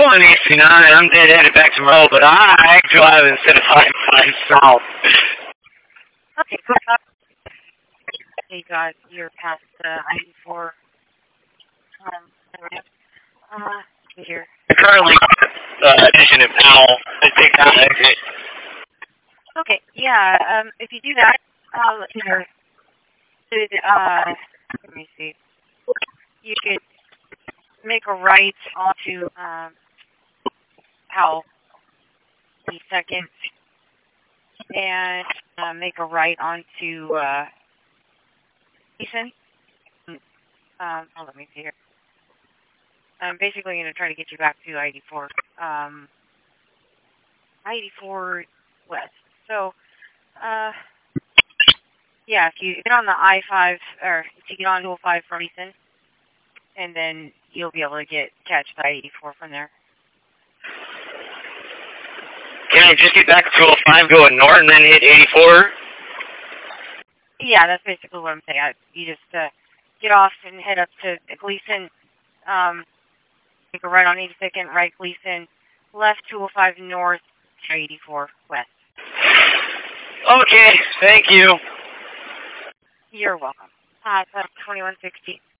1 AC9. I'm dead headed back to Merle, but I drive instead of 55 south. Okay, cool. Hey guys, you're past I-84. Here. Currently, addition of Powell. I take that exit. Okay, yeah. If you do that, let me see. You could make a right onto Powell the second, and make a right onto Eason. Let me see here. I'm basically going to try to get you back to I-84. I-84 west. So, yeah, if you get on the I-5, or if you get on 205 from Easton, and then you'll be able to catch the I-84 from there. Can I just get back to 205, going north, and then hit 84? Yeah, that's basically what I'm saying. You just get off and head up to Gleason, make a right on 82nd, right Gleason, left 205 north, 84 west. Okay, thank you. You're welcome. It's 2160.